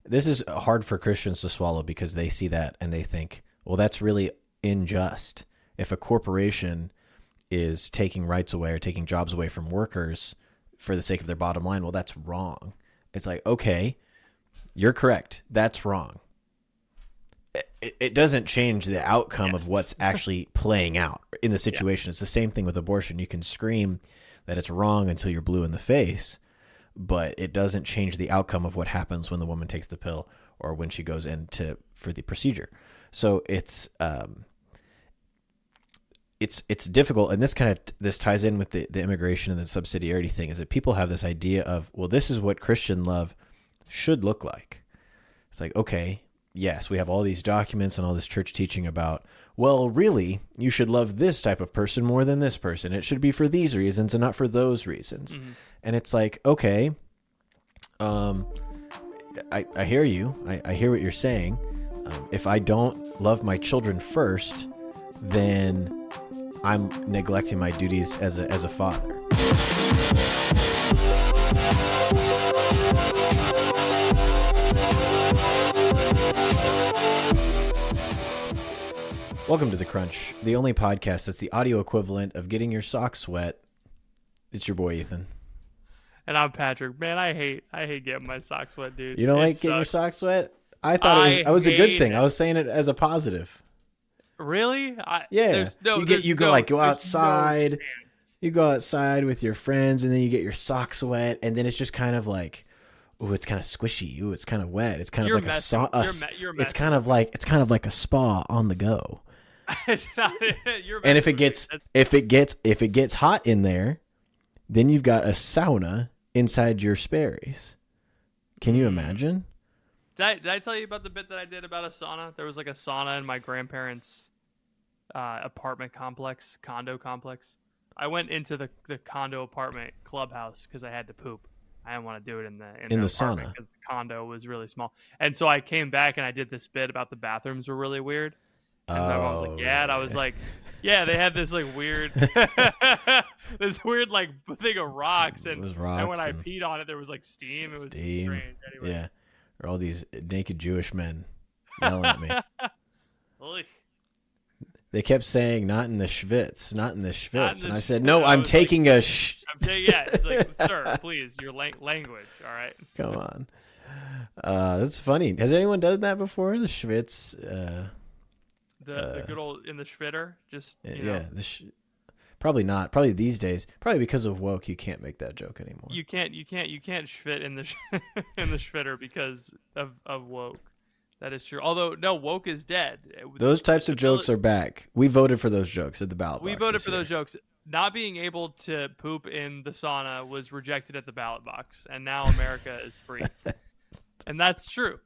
this is hard for Christians to swallow because they see that and they think, well, that's really unjust. If a corporation is taking rights away or taking jobs away from workers for the sake of their bottom line, well, that's wrong. It's like, okay, you're correct. That's wrong. It doesn't change the outcome of what's actually playing out in the situation. It's the same thing with abortion. You can scream that it's wrong until you're blue in the face, but it doesn't change the outcome of what happens when the woman takes the pill or when she goes in for the procedure. So it's difficult. And this ties in with the immigration and the subsidiarity thing, is that people have this idea of, well, this is what Christian love should look like. It's like, okay, yes, we have all these documents and all this church teaching about, well, really, you should love this type of person more than this person. It should be for these reasons and not for those reasons. Mm-hmm. And it's like, okay, I hear you. I hear what you're saying. If I don't love my children first, then I'm neglecting my duties as a father. Welcome to The Crunch, the only podcast that's the audio equivalent of getting your socks wet. It's your boy, Ethan. And I'm Patrick. Man, I hate getting my socks wet, dude. You don't like getting your socks wet? I thought it was a good thing. I was saying it as a positive. Really? Yeah. You go outside. You go outside with your friends, and then you get your socks wet, and then it's just kind of like, ooh, it's kind of squishy. Ooh, it's kind of wet. It's kind of like it's kind of like a spa on the go. It's not. And if it gets hot in there, then you've got a sauna inside your Sperry's. Can you imagine? Did I tell you about the bit that I did about a sauna? There was like a sauna in my grandparents' apartment complex, condo complex. I went into the condo apartment clubhouse because I had to poop. I didn't want to do it in the sauna because the condo was really small. And so I came back and I did this bit about the bathrooms were really weird. And I was like, yeah. And I was like, yeah, they had this like weird, this weird like thing of rocks. And when I peed on it, there was like steam. It was strange. Anyway. Yeah. Or all these naked Jewish men yelling at me. They kept saying, not in the schwitz, not in the schwitz. And I said, no, I'm taking a yeah, it's like, sir, please, your language, all right? Come on. That's funny. Has anyone done that before? The schwitz? The good old, in the schwitter? Just, yeah. Probably not. Probably these days. Probably because of woke, you can't make that joke anymore. You can't schwit in the in the schwitter because of woke. That is true. Although, no, woke is dead. Those types of jokes are back. We voted for those jokes at the ballot box. We voted for those jokes. Not being able to poop in the sauna was rejected at the ballot box, and now America is free. And that's true.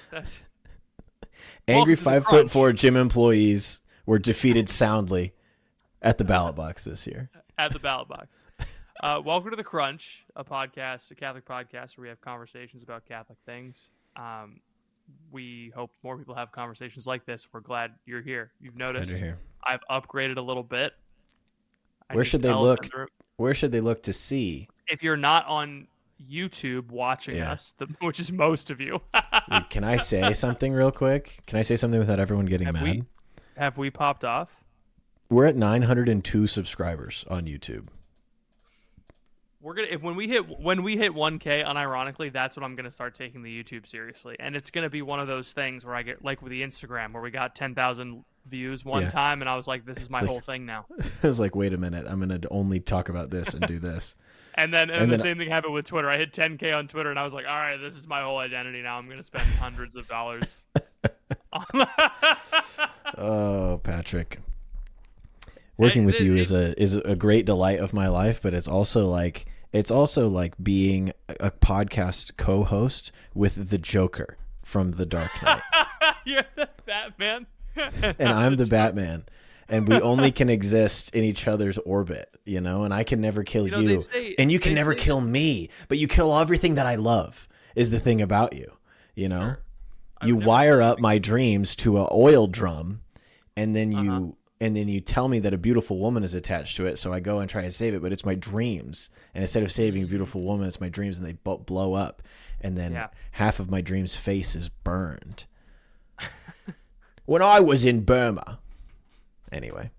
Angry 5'4" gym employees were defeated soundly at the ballot box this year. At the ballot box. Welcome to The Crunch, a podcast, a Catholic podcast where we have conversations about Catholic things. We hope more people have conversations like this. We're glad you're here. You've noticed I've upgraded a little bit. Where should they look? Where should they look to see? If you're not on YouTube watching us, which is most of you. Can I say something real quick? Can I say something without everyone getting mad? Have we popped off? We're at 902 subscribers on YouTube. We're gonna when we hit 1K, unironically, that's when I'm gonna start taking the YouTube seriously, and it's gonna be one of those things where I get like with the Instagram where we got 10,000 views one time, and I was like, this is my whole thing now. I was like, wait a minute, I'm gonna only talk about this and do this. and then the same thing happened with Twitter. I hit 10K on Twitter, and I was like, all right, this is my whole identity now. I'm gonna spend hundreds of dollars. Oh, Patrick. Working with you is a great delight of my life, but it's also like being a podcast co-host with the Joker from The Dark Knight. You're the Batman, and I'm the Batman, and we only can exist in each other's orbit, you know. And I can never kill you, and you can never kill me, but you kill everything that I love. Is the thing about you, you know? Sure. You wire up my dreams to an oil drum, and then you. And then you tell me that a beautiful woman is attached to it, so I go and try to save it, but it's my dreams. And instead of saving a beautiful woman, it's my dreams, and they blow up. and then Yeah. half of my dream's face is burned. When I was in Burma. Anyway.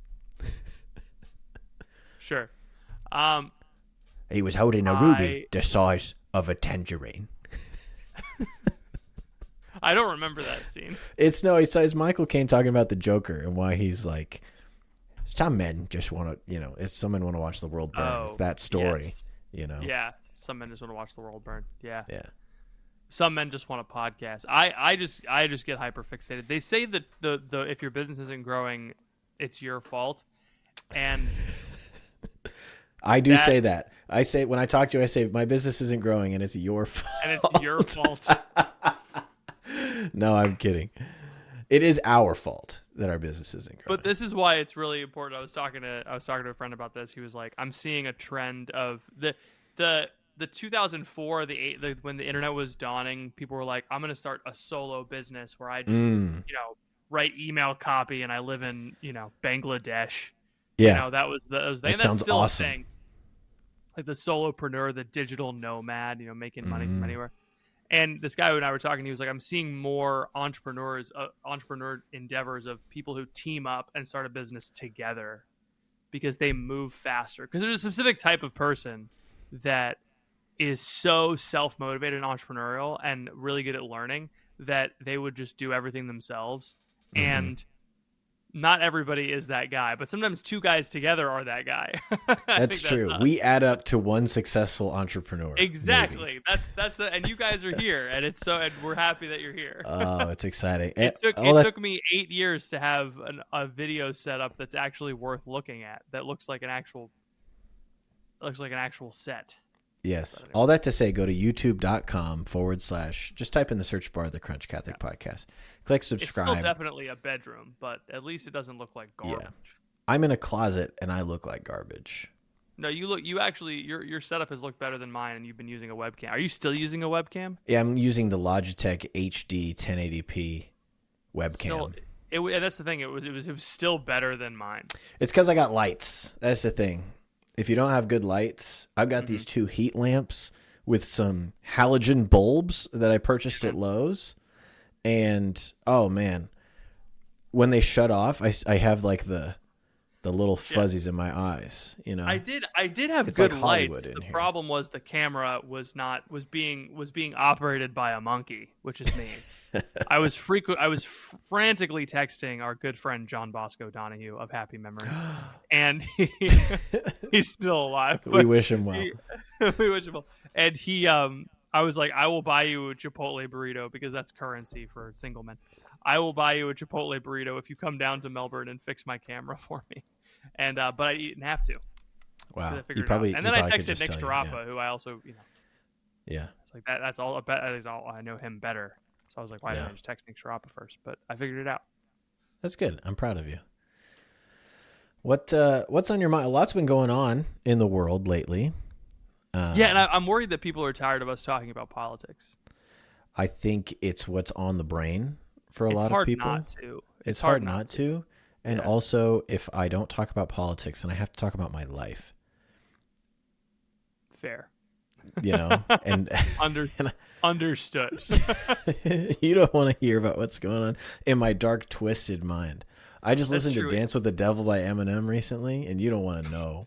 Sure. He was holding a ruby the size of a tangerine. I don't remember that scene. It's it's Michael Caine talking about the Joker and why he's like, some men just want to, if some men want to watch the world burn. It's that story, yes. Yeah. Some men just want to watch the world burn. Yeah. Yeah. Some men just want a podcast. I just get hyper fixated. They say that the if your business isn't growing, it's your fault. And I do say that. I say, when I talk to you, I say my business isn't growing and it's your fault. And it's your fault. No, I'm kidding. It is our fault that our business isn't growing. But this is why it's really important. I was talking to a friend about this. He was like, I'm seeing a trend of the 2004, when the internet was dawning, people were like, I'm going to start a solo business where I just, write email copy and I live in, Bangladesh. Yeah. That was the thing. That sounds still awesome. a thing. Like the solopreneur, the digital nomad, making money from anywhere. And this guy and I were talking, he was like, I'm seeing more entrepreneur endeavors of people who team up and start a business together because they move faster. Because there's a specific type of person that is so self-motivated and entrepreneurial and really good at learning that they would just do everything themselves. And not everybody is that guy, but sometimes two guys together are that guy. That's true. We add up to one successful entrepreneur. Exactly. Maybe. That's and you guys are here, and and we're happy that you're here. Oh, it's exciting. It took me 8 years to have a video set up that's actually worth looking at. That looks like an actual set. Yes. All that to say, go to youtube.com/ just type in the search bar the Crunch Catholic Podcast. Click subscribe. It's still definitely a bedroom, but at least it doesn't look like garbage. Yeah. I'm in a closet and I look like garbage. No, you actually, your setup has looked better than mine, and you've been using a webcam. Are you still using a webcam? Yeah, I'm using the Logitech HD 1080p webcam. And that's the thing. It was still better than mine. It's because I got lights. That's the thing. If you don't have good lights, I've got these 2 heat lamps with some halogen bulbs that I purchased at Lowe's. And, oh, man, when they shut off, I have like the little fuzzies in my eyes, I did have it's good like lights. The here. problem was the camera was being operated by a monkey, which is me. I was frantically texting our good friend John Bosco Donahue of happy memory, and he's still alive. We wish him well. We wish him well. And I was like, I will buy you a Chipotle burrito because that's currency for single men. I will buy you a Chipotle burrito if you come down to Melbourne and fix my camera for me. And but I didn't have to. Wow. I texted Nick Strappa, who I also, Yeah. It's like that's all. I know him better. So I was like, why didn't I just text Nick Strappa first? But I figured it out. That's good. I'm proud of you. What's on your mind? A lot's been going on in the world lately. And I'm worried that people are tired of us talking about politics. I think it's what's on the brain for a lot of people. It's hard not to. And also, if I don't talk about politics, then I have to talk about my life. Fair. And understood. You don't want to hear about what's going on in my dark, twisted mind. I just listened to Dance with the Devil by Eminem recently, and you don't want to know.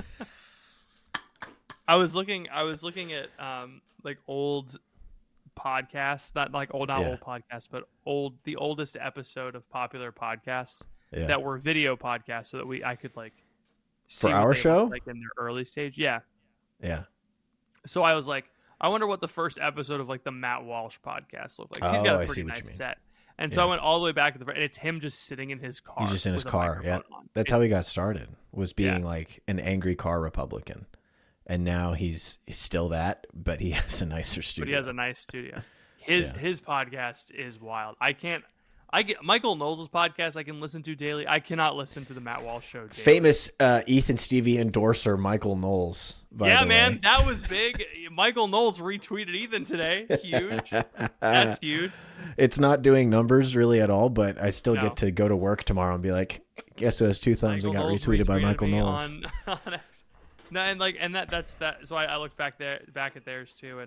I was looking at like old podcasts, not old podcasts, but the oldest episode of popular podcasts that were video podcasts, so that I could like see for our show, like in their early stage. Yeah. So I was like, I wonder what the first episode of like the Matt Walsh podcast looked like. He's got a pretty nice set. And so I went all the way back to the front, and it's him just sitting in his car. He's just in his car. Yeah. That's how he got started, was being like an angry car Republican. And now he's still that, but he has a nicer studio. But he has a nice studio. His podcast is wild. I get Michael Knowles' podcast I can listen to daily. I cannot listen to the Matt Walsh show daily. Famous Ethan Stevie endorser Michael Knowles, by the way. That was big. Michael Knowles retweeted Ethan today. Huge. That's huge. It's not doing numbers really at all, but I still get to go to work tomorrow and be like, guess who has 2 thumbs and got retweeted by Michael Knowles. On X. No, and that's that. So I looked back at theirs too, and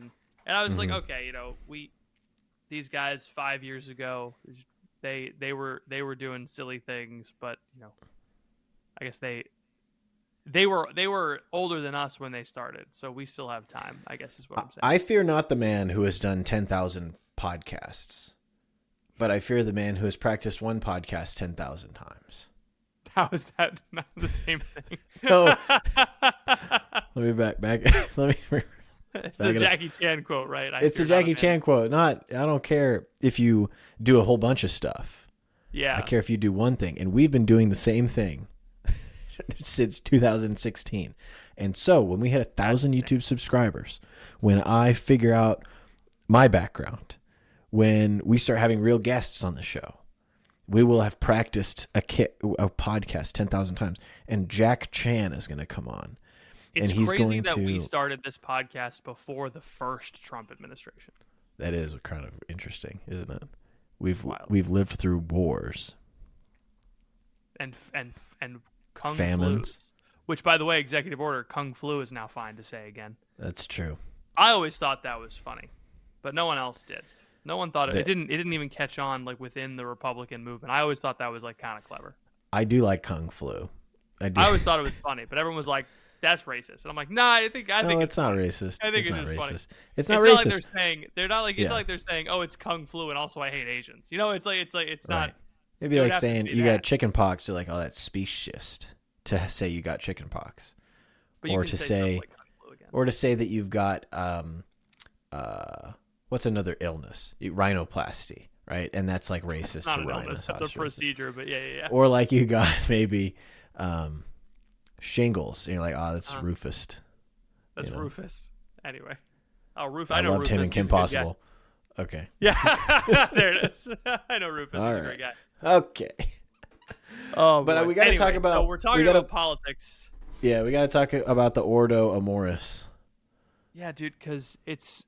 And I was like, okay, these guys 5 years ago, they were doing silly things, but I guess they were older than us when they started, so we still have time, I guess is what I'm saying. I fear not the man who has done 10,000 podcasts, but I fear the man who has practiced one podcast 10,000 times. How is that not the same thing? Oh, let me back. Let me. It's the Jackie Chan quote, right? It's the Jackie Chan quote. I don't care if you do a whole bunch of stuff. Yeah. I care if you do one thing, and we've been doing the same thing since 2016. And so when we hit 1,000 YouTube subscribers, when I figure out my background, when we start having real guests on the show, we will have practiced a podcast 10,000 times, and Jack Chan is going to come on. It's and he's crazy going that to... we started this podcast before the first Trump administration. That is kind of interesting, isn't it? We've lived through wars and kung famines. flus, which, by the way, executive order kung flu is now fine to say again. That's true. I always thought that was funny, but no one else did. No one thought it didn't even catch on like within the Republican movement. I always thought that was like kind of clever. I do like kung flu. I always thought it was funny, but everyone was like, "That's racist," and I'm like, "Nah, I think it's not funny. racist. I think it's not racist. Funny. It's not not racist. like they're saying they're not like it's not like they're saying, "Oh, it's kung flu," and also I hate Asians. It's not. Right. It'd be like saying you got chicken pox. They're like, "Oh, that's speciesist," to say you got chicken pox, or to say, that you've got what's another illness? Rhinoplasty, right? And that's like racist it's not to an illness. That's a procedure, but yeah. Or like you got maybe shingles, and you're like, "Oh, that's Rufus." That's Rufus. Anyway, Rufus. I loved Rufus. him in Kim Possible. Okay. Yeah, there it is. I know Rufus. He's a great guy. Okay. Oh, but we got to talk about. So we're talking about politics. Yeah, we got to talk about the Ordo Amoris. Yeah, dude, because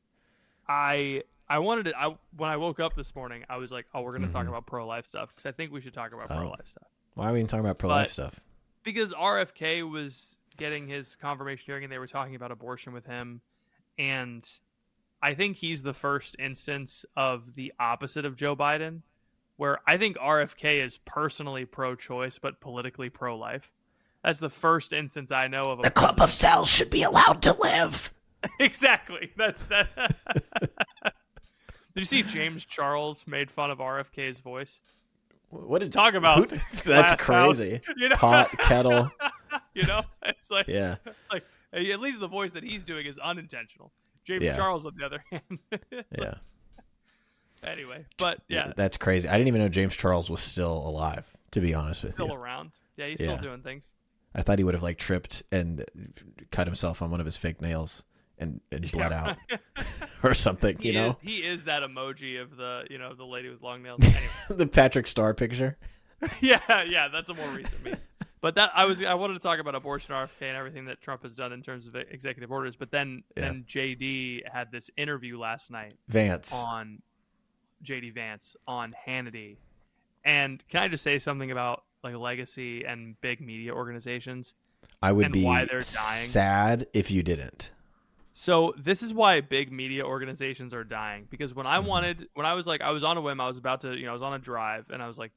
I wanted to. When I woke up this morning, I was like, "Oh, we're going to talk about pro-life stuff," because I think we should talk about pro-life stuff. Why are we even talking about pro-life stuff? Because RFK was getting his confirmation hearing, and they were talking about abortion with him, and I think he's the first instance of the opposite of Joe Biden, where I think RFK is personally pro-choice but politically pro-life. That's the first instance I know of. The clump of cells should be allowed to live. Exactly. That's that. Did you see James Charles made fun of RFK's voice? What did talk about? That's crazy. House, Pot, kettle. It's like like at least the voice that he's doing is unintentional. James Charles, on the other hand. Anyway, but yeah, that's crazy. I didn't even know James Charles was still alive. To be honest with you, still around. Yeah, he's still doing things. I thought he would have like tripped and cut himself on one of his fake nails and bled out or something. He is that emoji of the the lady with long nails. Anyway. The Patrick Starr picture. Yeah, that's a more recent meme. But I wanted to talk about abortion, RFK, and everything that Trump has done in terms of executive orders. But then JD had this interview last night. On JD Vance on Hannity. And can I just say something about like legacy and big media organizations? I would be why they're dying? Sad if you didn't. So this is why big media organizations are dying. Because when I was on a whim, I was about to, I was on a drive, and I was like,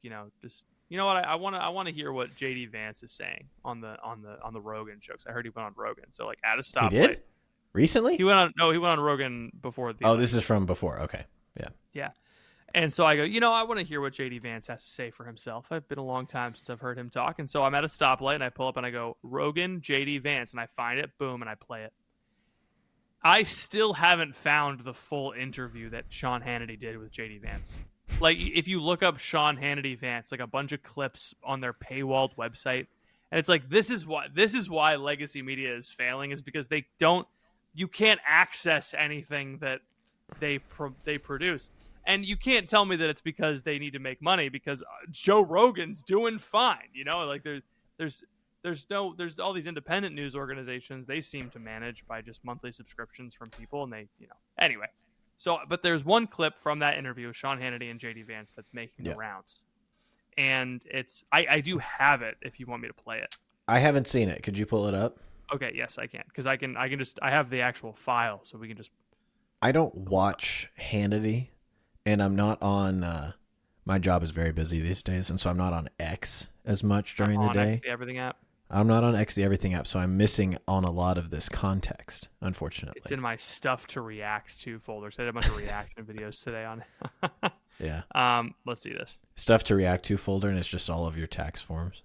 I want to hear what JD Vance is saying on the Rogan show. 'Cause I heard he went on Rogan. So like at a stoplight. He did? Recently? He went on Rogan before the election. This is from before. Okay. Yeah. Yeah. And so I go, I want to hear what JD Vance has to say for himself. It's been a long time since I've heard him talk. And so I'm at a stoplight and I pull up and I go, Rogan, JD Vance, and I find it, boom, and I play it. I still haven't found the full interview that Sean Hannity did with JD Vance. Like, if you look up Sean Hannity Vance, like a bunch of clips on their paywalled website, and it's like, this is why legacy media is failing, is because you can't access anything that they produce. And you can't tell me that it's because they need to make money, because Joe Rogan's doing fine. Like there's all these independent news organizations. They seem to manage by just monthly subscriptions from people, and anyway. So, but there's one clip from that interview with Sean Hannity and JD Vance that's making the rounds, and I do have it if you want me to play it. I haven't seen it. Could you pull it up? Okay, yes, I can, because I have the actual file, so we can just I don't watch Hannity, and I'm not on. My job is very busy these days, and so I'm not on X as much during the day. X, the Everything app. I'm not on X, the Everything app, so I'm missing on a lot of this context, unfortunately. It's in my stuff to react to folders. I had a bunch of reaction videos today on it. Yeah. Let's see this. Stuff to react to folder, and it's just all of your tax forms.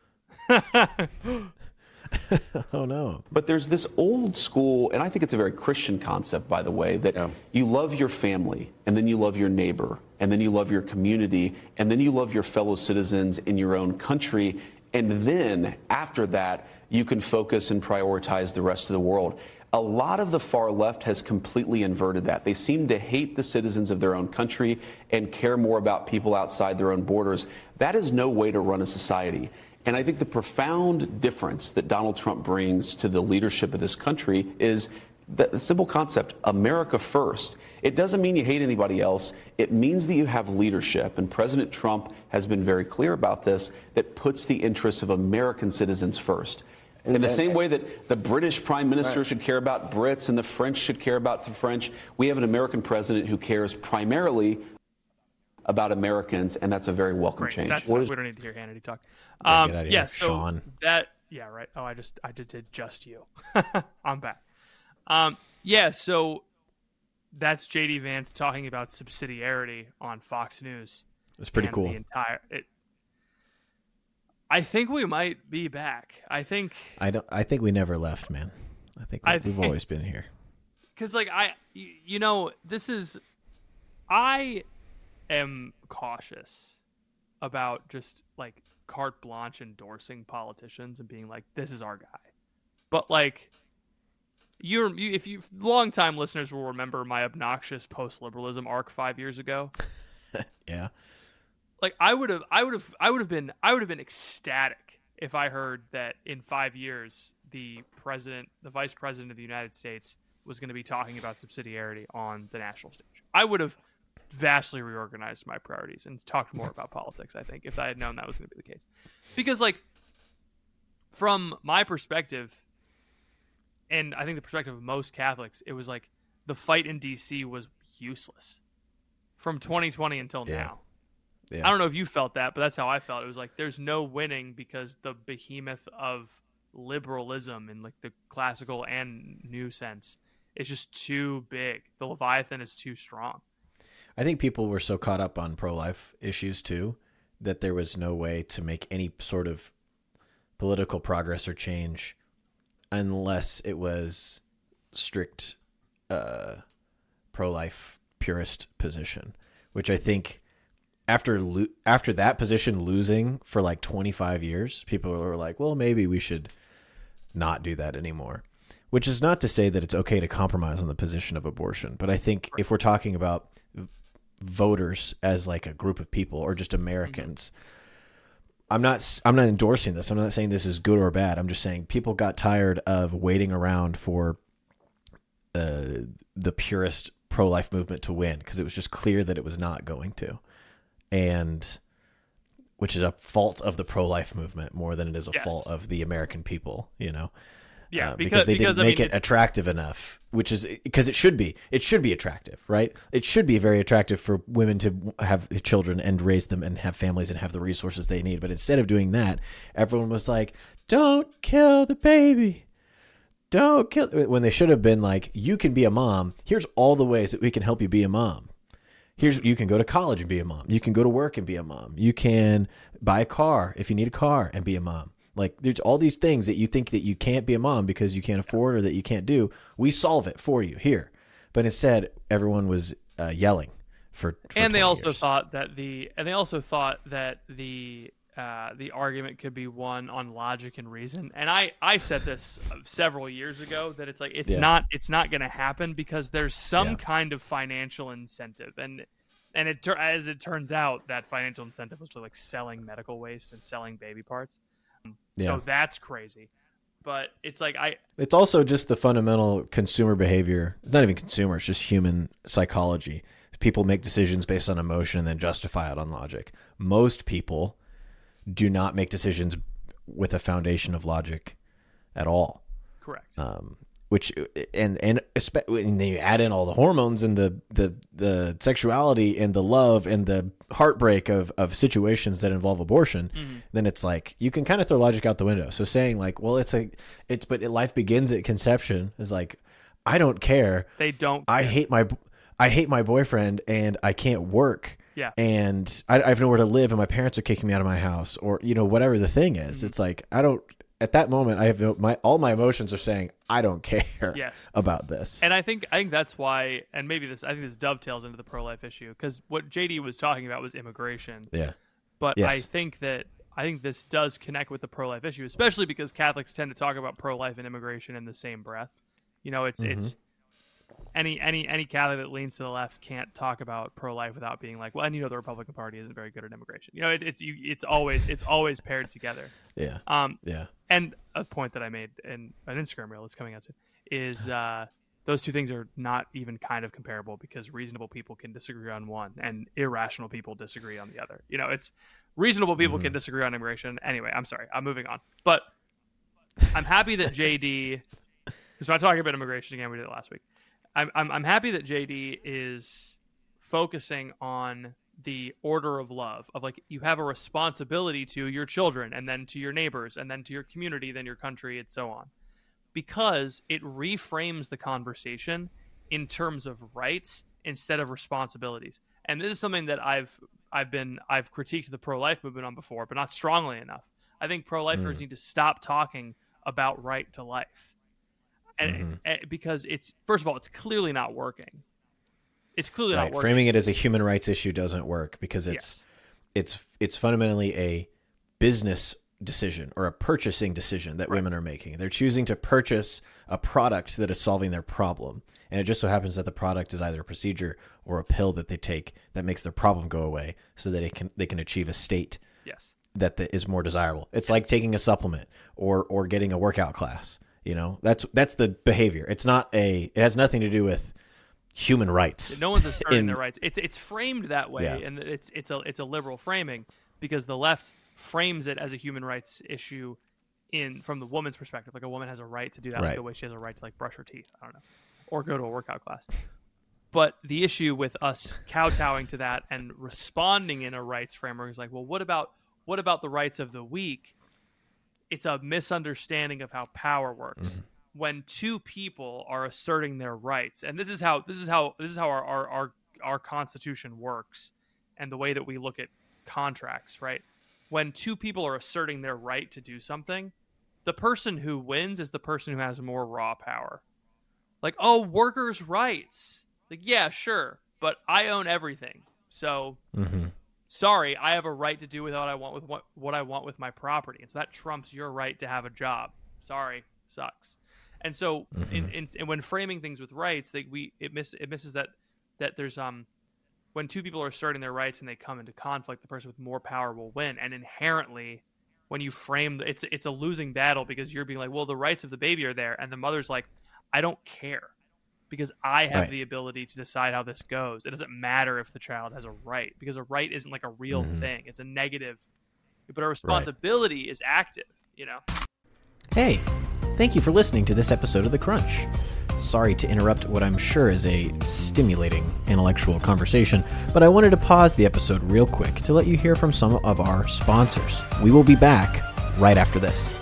Oh, no. But there's this old school, and I think it's a very Christian concept, by the way, that you love your family, and then you love your neighbor, and then you love your community, and then you love your fellow citizens in your own country. And then after that, you can focus and prioritize the rest of the world. A lot of the far left has completely inverted that. They seem to hate the citizens of their own country and care more about people outside their own borders. That is no way to run a society. And I think the profound difference that Donald Trump brings to the leadership of this country is the simple concept, America first. It doesn't mean you hate anybody else. It means that you have leadership. And President Trump has been very clear about this, that puts the interests of American citizens first. In the same way that the British prime minister should care about Brits and the French should care about the French, we have an American president who cares primarily about Americans, and that's a very welcome change. We don't need to hear Hannity talk. So Sean. Yeah, right. Oh, I did just you. I'm back. So that's JD Vance talking about subsidiarity on Fox News. It's pretty cool. I think we might be back. I think we never left, man. I think we've always been here. Because I am cautious about just like carte blanche endorsing politicians and being like, this is our guy. But like, if you longtime listeners will remember my obnoxious post-liberalism arc 5 years ago. Yeah. Like I would have been ecstatic if I heard that in 5 years the vice president of the United States was going to be talking about subsidiarity on the national stage. I would have vastly reorganized my priorities and talked more about politics, I think, if I had known that was going to be the case. Because like from my perspective, and I think the perspective of most Catholics, it was like the fight in DC was useless from 2020 until now. Yeah. I don't know if you felt that, but that's how I felt. It was like there's no winning because the behemoth of liberalism in like the classical and new sense is just too big. The Leviathan is too strong. I think people were so caught up on pro-life issues too that there was no way to make any sort of political progress or change unless it was strict pro-life purist position, which I think after that position losing for like 25 years, people were like, well, maybe we should not do that anymore, which is not to say that it's okay to compromise on the position of abortion. But I think if we're talking about voters as like a group of people or just Americans, I'm not endorsing this. I'm not saying this is good or bad. I'm just saying people got tired of waiting around for the purist pro-life movement to win because it was just clear that it was not going to. And which is a fault of the pro-life movement more than it is a fault of the American people, you know? Yeah, because they didn't make it attractive enough, which is because it should be attractive, right? It should be very attractive for women to have children and raise them and have families and have the resources they need. But instead of doing that, everyone was like, don't kill the baby. Don't kill. When they should have been like, you can be a mom. Here's all the ways that we can help you be a mom. You can go to college and be a mom. You can go to work and be a mom. You can buy a car if you need a car and be a mom. Like there's all these things that you think that you can't be a mom because you can't afford or that you can't do. We solve it for you here. But instead, everyone was yelling for and they also years. thought that the argument could be won on logic and reason. And I said this several years ago that it's like it's not going to happen because there's some kind of financial incentive, and as it turns out, that financial incentive was to like selling medical waste and selling baby parts. So that's crazy. But it's like it's also just the fundamental consumer behavior. It's not even consumer, it's just human psychology. People make decisions based on emotion and then justify it on logic. Most people do not make decisions with a foundation of logic at all. Correct. which and then you add in all the hormones and the sexuality and the love and the heartbreak of situations that involve abortion, then it's like you can kind of throw logic out the window. So saying like, well, but life begins at conception is like, I don't care. They don't. I hate my boyfriend and I can't work. Yeah. And I have nowhere to live and my parents are kicking me out of my house, or, whatever the thing is. It's like, at that moment, I have all my emotions are saying, I don't care about this. And I think that's why, and maybe I think this dovetails into the pro-life issue, because what JD was talking about was immigration. Yeah. But yes. I think this does connect with the pro-life issue, especially because Catholics tend to talk about pro-life and immigration in the same breath. It's any Catholic that leans to the left can't talk about pro-life without being like, well, and the Republican Party isn't very good at immigration. It's always paired together. Yeah. Yeah. And a point that I made in an Instagram reel that's coming out soon is those two things are not even kind of comparable, because reasonable people can disagree on one and irrational people disagree on the other. It's reasonable people can disagree on immigration. Anyway, I'm sorry, I'm moving on. But I'm happy that JD, because we're not talking about immigration again, we did it last week. I'm happy that JD is focusing on the order of love, of like, you have a responsibility to your children, and then to your neighbors, and then to your community, then your country, and so on, because it reframes the conversation in terms of rights instead of responsibilities. And this is something that I've critiqued the pro-life movement on before, but not strongly enough. I think pro-lifers need to stop talking about right to life. And because it's, first of all, it's clearly not working. It's clearly not working. Framing it as a human rights issue doesn't work, because it's fundamentally a business decision or a purchasing decision that women are making. They're choosing to purchase a product that is solving their problem. And it just so happens that the product is either a procedure or a pill that they take that makes their problem go away, so that they can achieve a state that is more desirable. It's like taking a supplement or getting a workout class. That's the behavior. It has nothing to do with human rights. No one's asserting their rights. It's framed that way, and it's a liberal framing, because the left frames it as a human rights issue from the woman's perspective. Like, a woman has a right to do that, like the way she has a right to like brush her teeth. I don't know, or go to a workout class. But the issue with us kowtowing to that and responding in a rights framework is like, well, what about the rights of the weak? It's a misunderstanding of how power works. When two people are asserting their rights, and this is how our Constitution works, and the way that we look at contracts, right? When two people are asserting their right to do something, the person who wins is the person who has more raw power. Like, oh, workers' rights. Like, yeah, sure, but I own everything, so. Sorry, I have a right to do what I want with what I want with my property, and so that trumps your right to have a job. Sorry, sucks. And so, and when framing things with rights, it misses that there's when two people are asserting their rights and they come into conflict, the person with more power will win. And inherently, when you frame it's a losing battle, because you're being like, well, the rights of the baby are there, and the mother's like, I don't care, because I have the ability to decide how this goes. It doesn't matter if the child has a right, because a right isn't like a real thing. It's a negative, but a responsibility is active, Hey, thank you for listening to this episode of The Crunch. Sorry to interrupt what I'm sure is a stimulating intellectual conversation, but I wanted to pause the episode real quick to let you hear from some of our sponsors. We will be back right after this.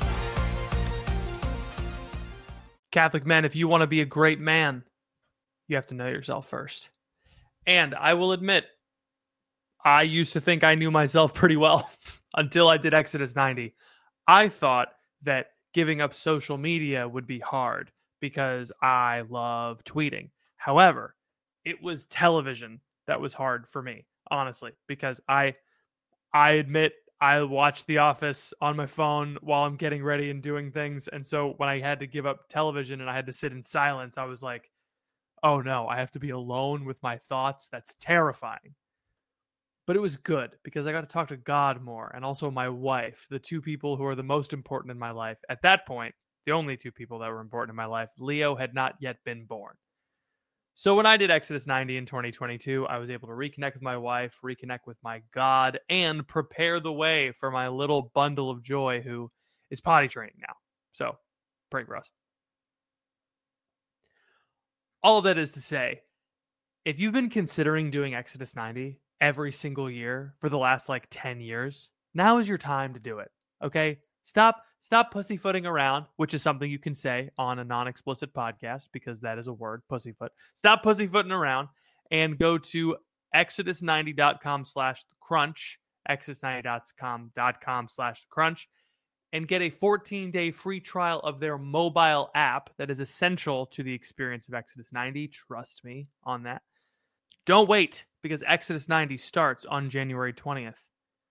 Catholic men, if you want to be a great man, you have to know yourself first. And I will admit, I used to think I knew myself pretty well until I did Exodus 90. I thought that giving up social media would be hard because I love tweeting. However, it was television that was hard for me, honestly, because I admit I watch The Office on my phone while I'm getting ready and doing things. And so when I had to give up television and I had to sit in silence, I was like, oh no, I have to be alone with my thoughts. That's terrifying. But it was good because I got to talk to God more, and also my wife, the two people who are the most important in my life. At that point, the only two people that were important in my life, Leo had not yet been born. So when I did Exodus 90 in 2022, I was able to reconnect with my wife, reconnect with my God, and prepare the way for my little bundle of joy who is potty training now. So pray for us. all of that is to say, if you've been considering doing Exodus 90 every single year for the last like 10 years, now is your time to do it. Okay? Stop pussyfooting around, which is something you can say on a non-explicit podcast because that is a word, pussyfoot. Stop pussyfooting around and go to exodus90.com/crunch, exodus90.com/crunch, and get a 14-day free trial of their mobile app that is essential to the experience of Exodus 90. Trust me on that. Don't wait, because Exodus 90 starts on January 20th.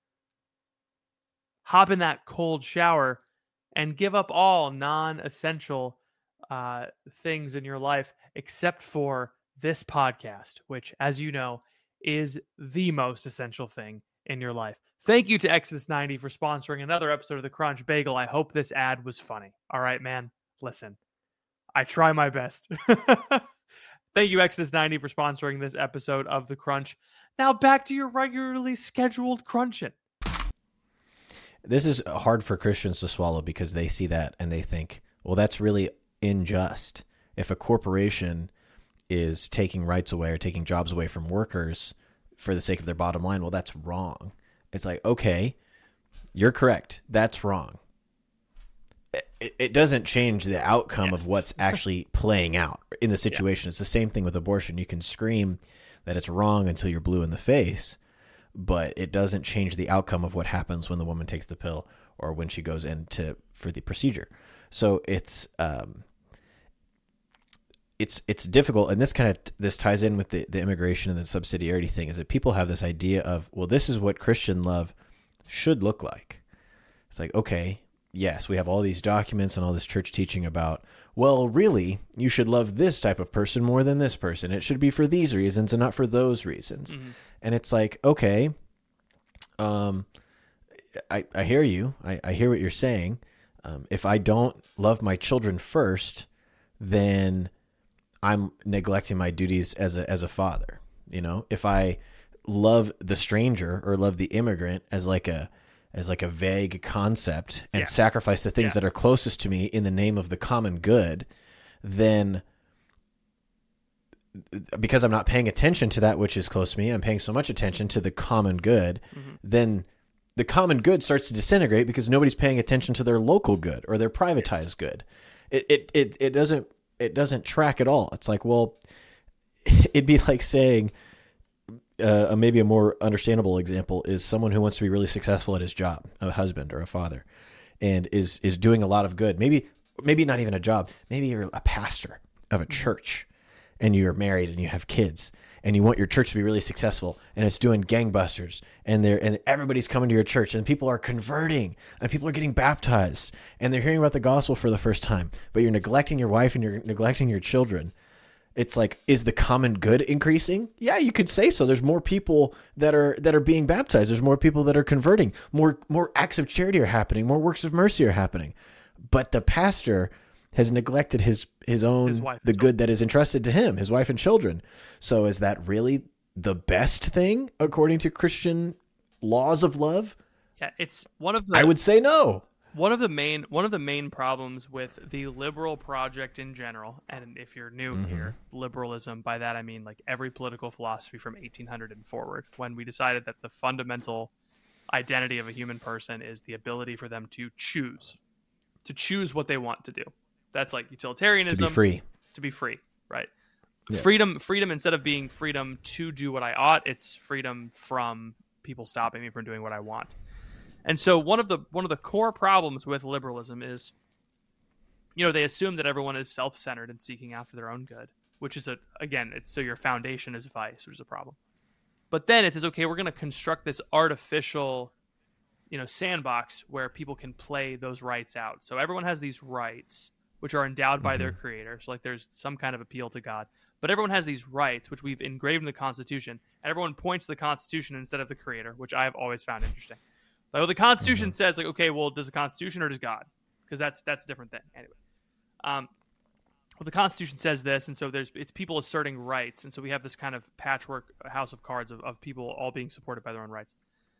Hop in that cold shower and give up all non-essential things in your life except for this podcast, which, as you know, is the most essential thing in your life. Thank you to Exodus 90 for sponsoring another episode of The Crunch Bagel. I hope this ad was funny. All right, man, listen, I try my best. Thank you, Exodus 90, for sponsoring this episode of The Crunch. Now back to your regularly scheduled crunching. This is hard for Christians to swallow because they see that and they think, well, that's really unjust. If a corporation is taking rights away or taking jobs away from workers for the sake of their bottom line, well, that's wrong. It's like, okay, you're correct. That's wrong. It doesn't change the outcome of what's actually playing out in the situation. It's the same thing with abortion. You can scream that it's wrong until you're blue in the face, but it doesn't change the outcome of what happens when the woman takes the pill or when she goes in for the procedure. So it's difficult, and this ties in with the immigration and the subsidiarity thing, is that people have this idea of, well, this is what Christian love should look like. It's like, okay, yes, we have all these documents and all this church teaching about, well, really, you should love this type of person more than this person. It should be for these reasons and not for those reasons. Mm-hmm. And it's like, okay, I hear you. I hear what you're saying. If I don't love my children first, then I'm neglecting my duties as a father. You know, if I love the stranger or love the immigrant as like a vague concept and sacrifice the things that are closest to me in the name of the common good, then because I'm not paying attention to that which is close to me, I'm paying so much attention to the common good, then the common good starts to disintegrate because nobody's paying attention to their local good or their privatized good. It doesn't track at all. It's like, well, it'd be like saying, maybe a more understandable example is someone who wants to be really successful at his job, a husband or a father, and is doing a lot of good. Maybe not even a job. Maybe you're a pastor of a church and you're married and you have kids and you want your church to be really successful and it's doing gangbusters and everybody's coming to your church and people are converting and people are getting baptized and they're hearing about the gospel for the first time, but you're neglecting your wife and you're neglecting your children. It's like, is the common good increasing? Yeah, you could say so. There's more people that are being baptized. There's more people that are converting. More acts of charity are happening. More works of mercy are happening. But the pastor has neglected his own, the good that is entrusted to him, his wife and children. So is that really the best thing according to Christian laws of love? Yeah, it's one of the... I would say no. One of the main problems with the liberal project in general, and if you're new here, liberalism, by that I mean like every political philosophy from 1800 and forward, when we decided that the fundamental identity of a human person is the ability for them to choose what they want to do. That's like utilitarianism. To be free, right? Yeah. Freedom instead of being freedom to do what I ought, it's freedom from people stopping me from doing what I want. And so one of the core problems with liberalism is, they assume that everyone is self-centered and seeking after their own good, which is so your foundation is vice, which is a problem. But then it says, okay, we're going to construct this artificial, sandbox where people can play those rights out. So everyone has these rights, which are endowed by their creator. So like there's some kind of appeal to God. But everyone has these rights, which we've engraved in the Constitution, and everyone points to the Constitution instead of the creator, which I have always found interesting. Like, well, the Constitution says, like, okay, well, does the Constitution or does God? Because that's a different thing. Anyway, well, the Constitution says this, and so it's people asserting rights, and so we have this kind of patchwork house of cards of people all being supported by their own rights.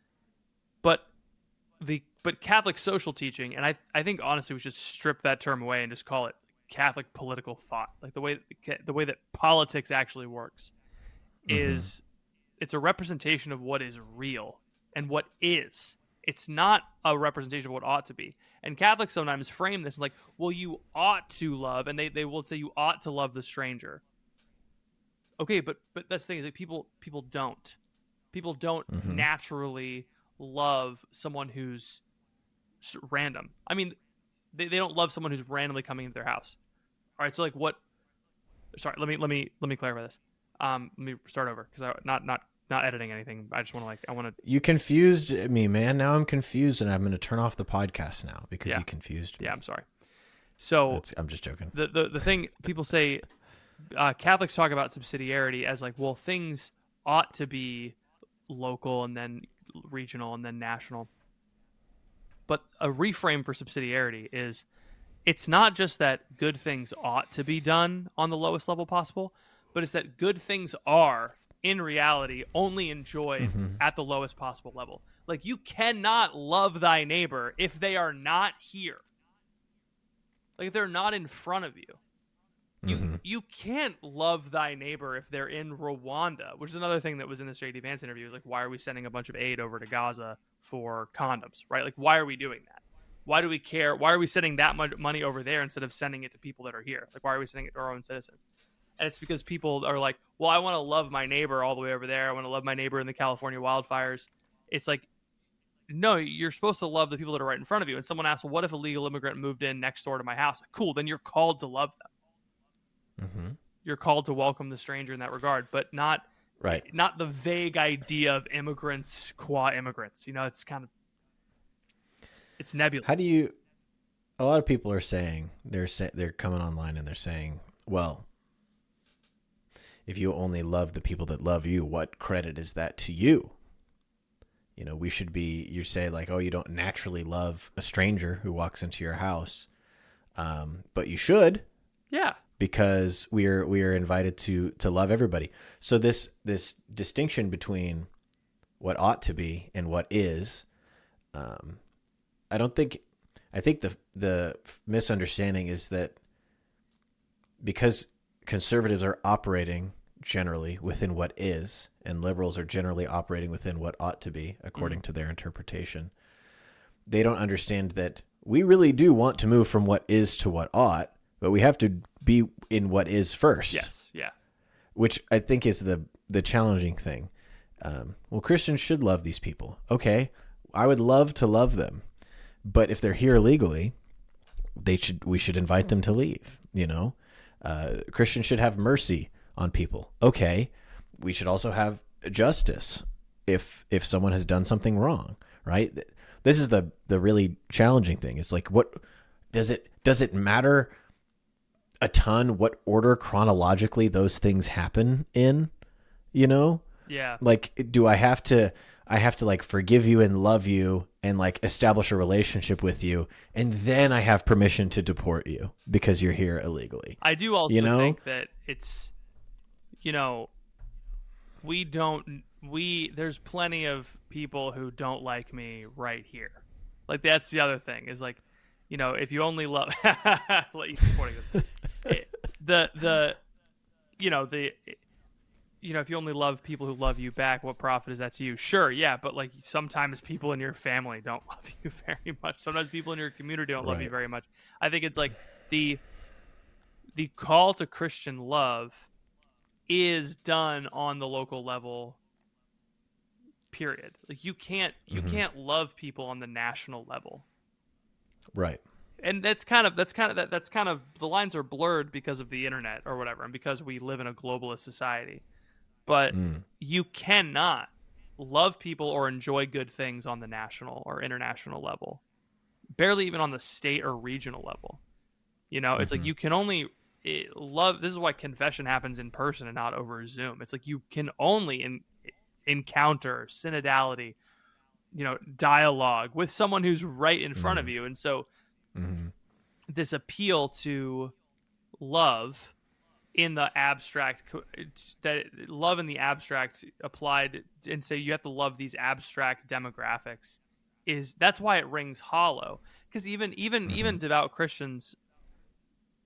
But Catholic social teaching, and I think honestly we should strip that term away and just call it Catholic political thought, like the way that politics actually works, is it's a representation of what is real and what is. It's not a representation of what ought to be. And Catholics sometimes frame this like, well, you ought to love, and they will say you ought to love the stranger. Okay, but that's the thing, is like people don't. People don't naturally love someone who's random. I mean, they don't love someone who's randomly coming into their house. All right, so like what? Sorry, let me clarify this. Let me start over, because I'm not editing anything. I just want to You confused me, man. Now I'm confused, and I'm going to turn off the podcast now because you confused me. Yeah, I'm sorry. So I'm just joking. The thing people say, Catholics talk about subsidiarity as like, well, things ought to be local and then regional and then national. But a reframe for subsidiarity is, it's not just that good things ought to be done on the lowest level possible, but it's that good things are, in reality, only enjoyed at the lowest possible level. Like, you cannot love thy neighbor if they are not here. Like, if they're not in front of you. You can't love thy neighbor if they're in Rwanda, which is another thing that was in this J.D. Vance interview. Like, why are we sending a bunch of aid over to Gaza for condoms, right? Like, why are we doing that? Why do we care? Why are we sending that much money over there instead of sending it to people that are here? Like, why are we sending it to our own citizens? And it's because people are like, well, I want to love my neighbor all the way over there. I want to love my neighbor in the California wildfires. It's like, no, you're supposed to love the people that are right in front of you. And someone asks, well, what if a legal immigrant moved in next door to my house? Cool, then you're called to love them. You're called to welcome the stranger in that regard, but not the vague idea of immigrants qua immigrants. You know, it's kind of, it's nebulous. How do you? A lot of people are saying they're coming online and they're saying, well, if you only love the people that love you, what credit is that to you? You know, we should be. You say like, oh, you don't naturally love a stranger who walks into your house, but you should. Yeah. Because we are invited to love everybody. So this distinction between what ought to be and what is, I think the misunderstanding is that because conservatives are operating generally within what is, and liberals are generally operating within what ought to be, according to their interpretation, they don't understand that we really do want to move from what is to what ought, but we have to be in what is first. Yes, yeah. Which I think is the challenging thing. Well, Christians should love these people. Okay, I would love to love them, but if they're here illegally, we should invite them to leave. You know, Christians should have mercy on people. Okay, we should also have justice if someone has done something wrong. Right. This is the really challenging thing. It's like, what does it matter a ton what order chronologically those things happen in, you know? Yeah. Like, do I have to like forgive you and love you and like establish a relationship with you, and then I have permission to deport you because you're here illegally? I do also think that it's, you know, there's plenty of people who don't like me right here. Like, that's the other thing, is like, you know, if you only love let you supporting this. If you only love people who love you back, what profit is that to you? Sure, yeah, but like sometimes people in your family don't love you very much. Sometimes people in your community don't love you very much. I think it's like the call to Christian love is done on the local level. Period. Like you can't love people on the national level. Right. And that's kind of the lines are blurred because of the internet or whatever, and because we live in a globalist society. But you cannot love people or enjoy good things on the national or international level, barely even on the state or regional level. You know, it's like you can only love. This is why confession happens in person and not over Zoom. It's like you can only encounter synodality, you know, dialogue with someone who's right in front of you. And so this appeal to love in the abstract, that love in the abstract applied, and say you have to love these abstract demographics, that's why it rings hollow. Because even devout Christians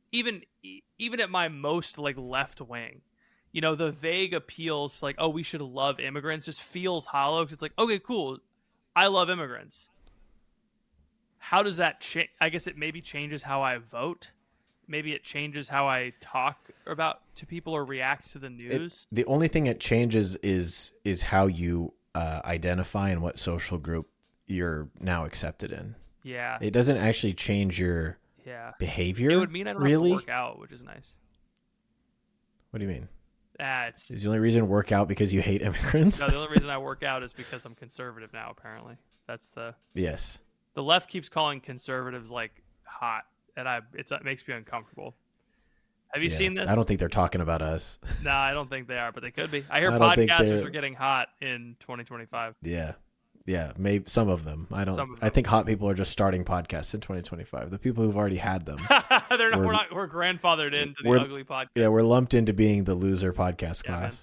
even at my most like left wing, you know, the vague appeals like, oh, we should love immigrants just feels hollow. 'Cause it's like, okay, cool, I love immigrants. How does that change? I guess it maybe changes how I vote. Maybe it changes how I talk about to people or react to the news. The only thing it changes is how you identify and what social group you're now accepted in. Yeah. It doesn't actually change your behavior. It would mean I don't really have to work out, which is nice. What do you mean? It's Is the only reason to work out because you hate immigrants? no, the only reason I work out is because I'm conservative now, apparently. That's Yes. the left keeps calling conservatives like hot, and it makes me uncomfortable. Have you seen this? I don't think they're talking about us. No, I don't think they are, but they could be. I hear I don't think podcasters they're- are getting hot in 2025. Yeah, maybe some of them. I don't. Some of I think hot people are just starting podcasts in 2025. The people who've already had them. We're grandfathered into the ugly podcast. Yeah, we're lumped into being the loser podcast Yeah, class.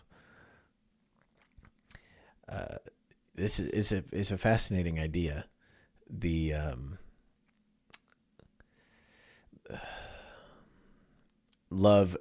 This is a fascinating idea. The love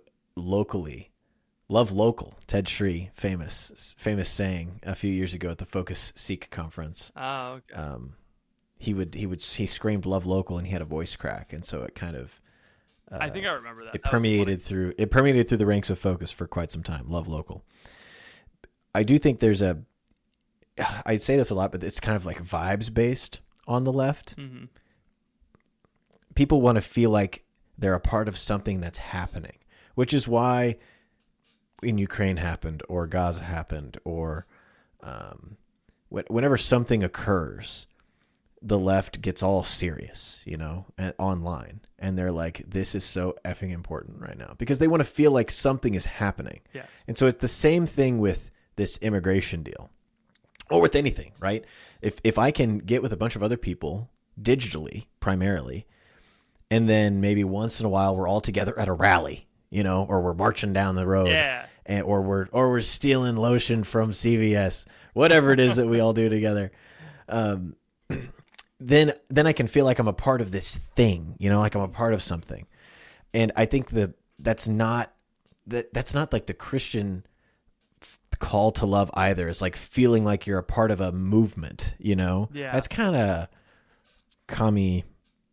local. Ted Shree, famous saying a few years ago at the Focus Seek conference. Oh, okay. He screamed love local and he had a voice crack, and so it kind of I think I remember that. it permeated through the ranks of Focus for quite some time. Love local. I do think I say this a lot, but it's kind of like vibes based on the left. Mm-hmm. People want to feel like they're a part of something that's happening, which is why in Ukraine happened or Gaza happened or whenever something occurs, the left gets all serious, online. And they're like, this is so effing important right now because they want to feel like something is happening. Yes. And so it's the same thing with this immigration deal or with anything, right? If I can get with a bunch of other people digitally, primarily, and then maybe once in a while we're all together at a rally, or we're marching down the road, or we're stealing lotion from CVS, whatever it is that we all do together. Then I can feel like I'm a part of this thing, like I'm a part of something. And I think that's not like the Christian call to love either. It's like feeling like you're a part of a movement, Yeah. That's kind of commie,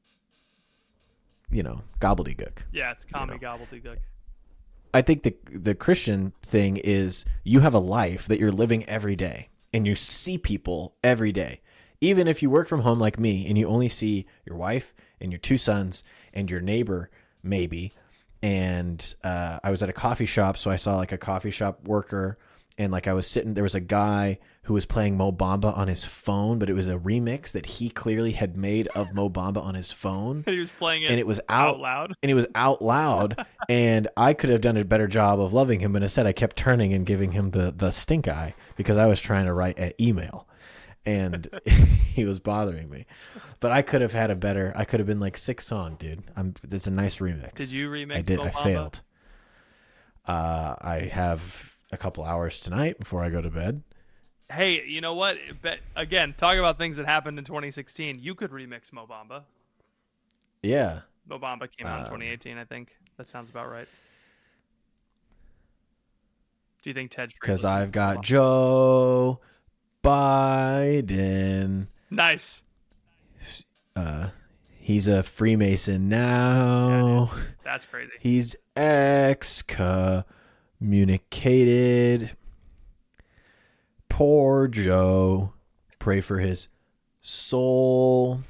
gobbledygook. Yeah, it's commie gobbledygook. I think the Christian thing is you have a life that you're living every day and you see people every day. Even if you work from home like me and you only see your wife and your 2 sons and your neighbor maybe. And I was at a coffee shop, so I saw like a coffee shop worker and like I was sitting, there was a guy who was playing Mo Bamba on his phone, but it was a remix that he clearly had made of Mo Bamba on his phone. He was playing it and it was out loud. And it was out loud. And I could have done a better job of loving him, but instead I kept turning and giving him the stink eye because I was trying to write an email. And he was bothering me, but I could have been like 6 song, dude. It's a nice remix. Did you remix? I did. Mo I Bamba? failed. I have a couple hours tonight before I go to bed. Hey, you know what? Again, talk about things that happened in 2016. You could remix Mo Bamba. Yeah. Mo Bamba came out in 2018, I think. That sounds about right. Do you think Ted? Because I've got Joe Biden. Nice. He's a Freemason now. Yeah, that's crazy. He's excommunicated. Poor Joe. Pray for his soul.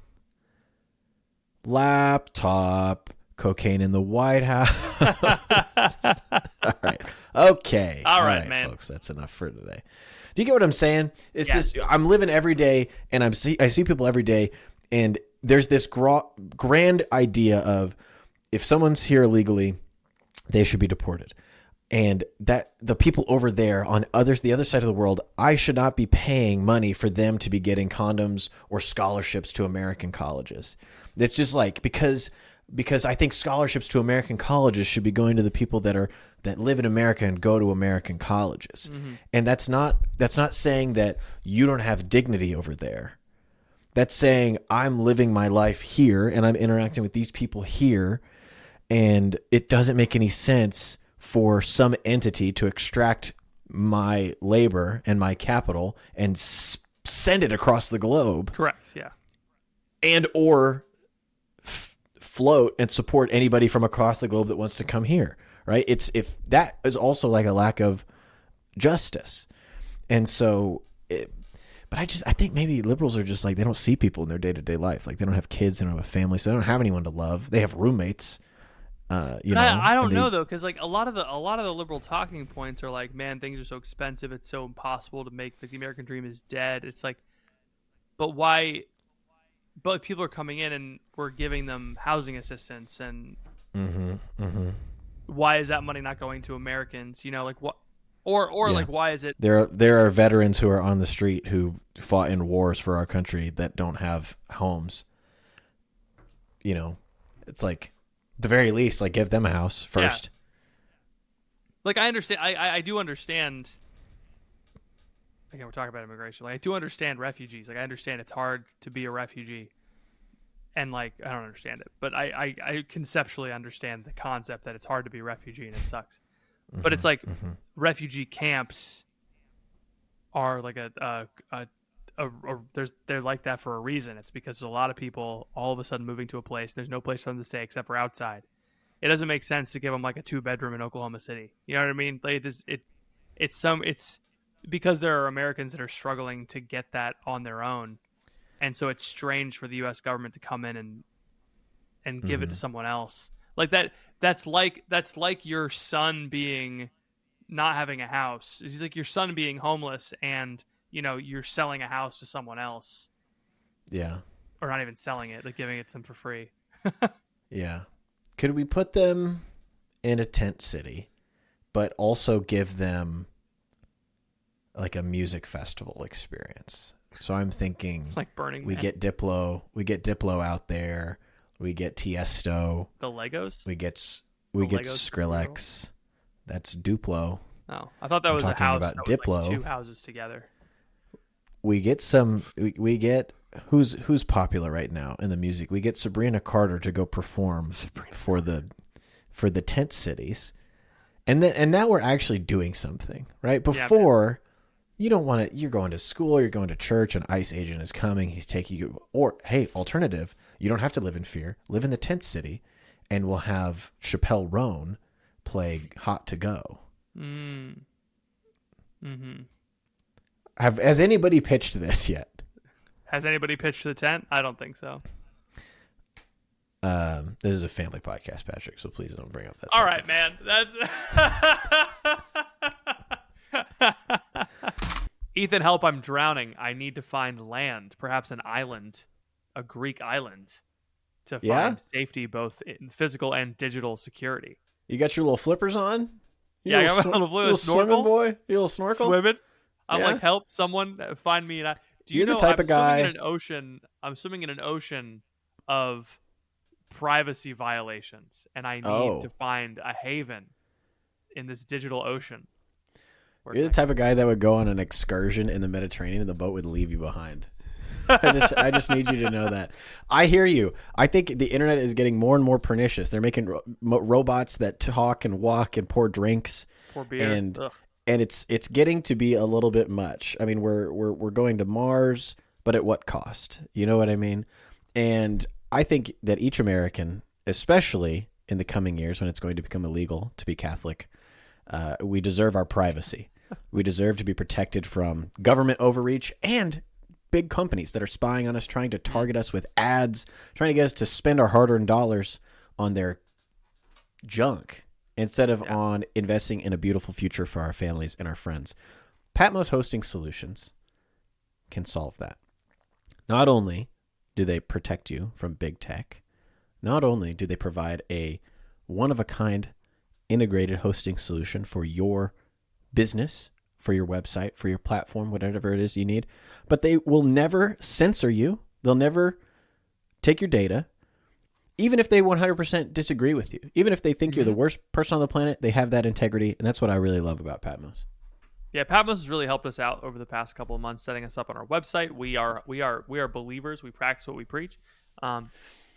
Laptop. Cocaine in the White House. All right. Okay. All right, man. Folks, that's enough for today. Do you get what I'm saying? It's Yes. this. I'm living every day, and I see people every day, and there's this grand idea of if someone's here illegally, they should be deported, and that the people over there on the other side of the world, I should not be paying money for them to be getting condoms or scholarships to American colleges. It's just like because I think scholarships to American colleges should be going to the people that live in America and go to American colleges. Mm-hmm. And that's not saying that you don't have dignity over there. That's saying I'm living my life here and I'm interacting with these people here And it doesn't make any sense for some entity to extract my labor and my capital and send it across the globe. Correct. Yeah. And or float and support anybody from across the globe that wants to come here. Right. If that is also like a lack of justice. And so, but I think maybe liberals are just like, they don't see people in their day-to-day life. Like they don't have kids, they don't have a family, so they don't have anyone to love. They have roommates. I don't know though, because like a lot of the liberal talking points are like, man, things are so expensive, it's so impossible to make, like the American dream is dead. It's like, but why? But people are coming in and we're giving them housing assistance, and why is that money not going to Americans? You know, like what? Or like, why is it? There are veterans who are on the street who fought in wars for our country that don't have homes. You know, it's like, at the very least, like give them a house first. Yeah. Like I understand, I do understand. Again, we're talking about immigration. Like I do understand refugees. Like I understand it's hard to be a refugee, and like I don't understand it, but I conceptually understand the concept that it's hard to be a refugee and it sucks. But it's like refugee camps are like they're like that for a reason. It's because there's a lot of people all of a sudden moving to a place. There's no place for them to stay except for outside. It doesn't make sense to give them like a 2-bedroom in Oklahoma City. You know what I mean? Like it's because there are Americans that are struggling to get that on their own, and so it's strange for the U.S. government to come in and give it to someone else. Like that. That's like your son being not having a house. It's like your son being homeless, and you know you're selling a house to someone else. Yeah. Or not even selling it, like giving it to them for free. Yeah. Could we put them in a tent city, but also give them like a music festival experience? So I'm thinking like Burning Man. We get Diplo out there. We get Tiesto. The Legos? We get Skrillex. That's Duplo. Oh, I thought that was a house about that Diplo. was like 2 houses together. We get we get who's popular right now in the music. We get Sabrina Carter to go perform for the tent cities. And now we're actually doing something, right? Before you don't want to, you're going to school, you're going to church, an ICE agent is coming, he's taking you, or hey, alternative, you don't have to live in fear, live in the tent city, and we'll have Chappelle Roan play Hot to Go. Has anybody pitched this yet? Has anybody pitched the tent? I don't think so. This is a family podcast, Patrick, so please don't bring up that. All right, man. That's Ethan, help, I'm drowning. I need to find land, perhaps an island, a Greek island, to find safety, both in physical and digital security. You got your little flippers on? I got my little swimming boy? You little snorkel? Swimming? I'm like, help someone find me. Do you You're know the type I'm of guy. I'm swimming in an ocean of privacy violations, and I need to find a haven in this digital ocean. You're the type of guy that would go on an excursion in the Mediterranean and the boat would leave you behind. I just need you to know that. I hear you. I think the internet is getting more and more pernicious. They're making robots that talk and walk and pour drinks, pour beer, and it's getting to be a little bit much. I mean, we're going to Mars, but at what cost? You know what I mean? And I think that each American, especially in the coming years when it's going to become illegal to be Catholic, we deserve our privacy. We deserve to be protected from government overreach and big companies that are spying on us, trying to target us with ads, trying to get us to spend our hard-earned dollars on their junk instead of on investing in a beautiful future for our families and our friends. Patmos Hosting Solutions can solve that. Not only do they protect you from big tech, not only do they provide a one-of-a-kind integrated hosting solution for your business, for your website, for your platform, whatever it is you need, but they will never censor you. They'll never take your data. Even if they 100% disagree with you, even if they think you're the worst person on the planet, they have that integrity, and that's what I really love about Patmos. Yeah, Patmos has really helped us out over the past couple of months, setting us up on our website. We are believers. We practice what we preach.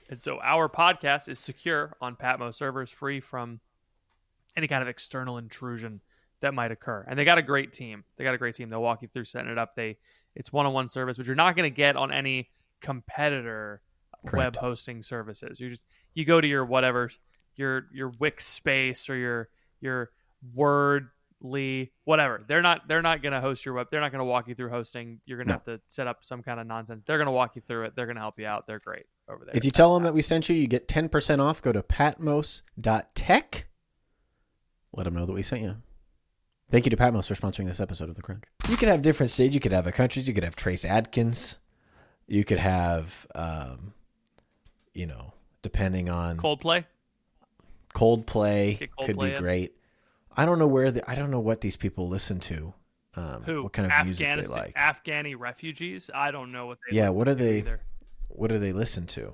And so our podcast is secure on Patmos servers, free from any kind of external intrusion that might occur. And they got a great team. They'll walk you through setting it up. It's one-on-one service, which you're not going to get on any competitor Correct. web hosting services. You go to your whatever, your Wix space or your Wordly, whatever. They're not going to host your web. They're not going to walk you through hosting. You're going to have to set up some kind of nonsense. They're going to walk you through it. They're going to help you out. They're great over there. If you tell them that we sent you, you get 10% off. Go to patmos.tech. Let them know that we sent you. Thank you to Patmos for sponsoring this episode of The Crunch. You could have different stages. You could have a countries. You could have Trace Adkins. You could have, depending on Coldplay could be great. I don't know what these people listen to. What kind of music they like. Afghani refugees. I don't know what they. Yeah, listen what are to they? Either. What do they listen to?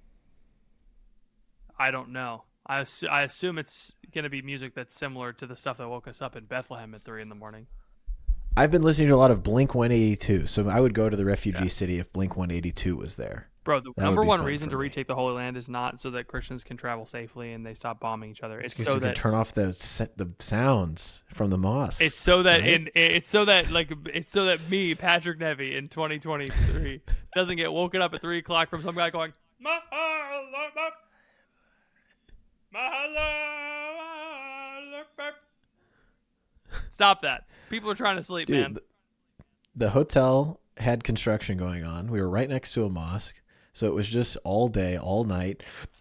I don't know. I assume it's going to be music that's similar to the stuff that woke us up in Bethlehem at 3 a.m. I've been listening to a lot of Blink 182, so I would go to the refugee city if Blink 182 was there. Bro, the number one reason to retake the Holy Land is not so that Christians can travel safely and they stop bombing each other. It's so you can turn off the sounds from the mosque. It's so that it's so that me, Patrick Nevy, in 2023 doesn't get woken up at 3 o'clock from some guy going, Stop that. People are trying to sleep, Dude, man. The hotel had construction going on. We were right next to a mosque. So it was just all day, all night,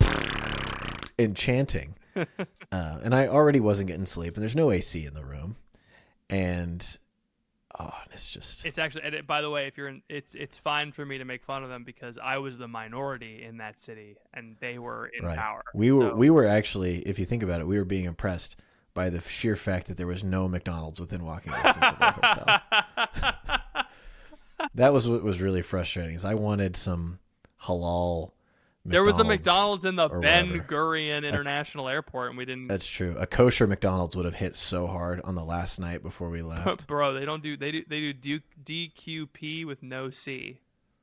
and chanting. And I already wasn't getting sleep, and there's no AC in the room. And it's just... It's actually... And by the way, if you're in... It's fine for me to make fun of them because I was the minority in that city, and they were in power. We were actually, if you think about it, we were being impressed by the sheer fact that there was no McDonald's within walking distance of our hotel. That was what was really frustrating. Is I wanted some halal McDonald's. There was a McDonald's in the Ben whatever. Gurion International Airport, and we didn't. That's true. A kosher McDonald's would have hit so hard on the last night before we left. Bro, they do DQP with no C.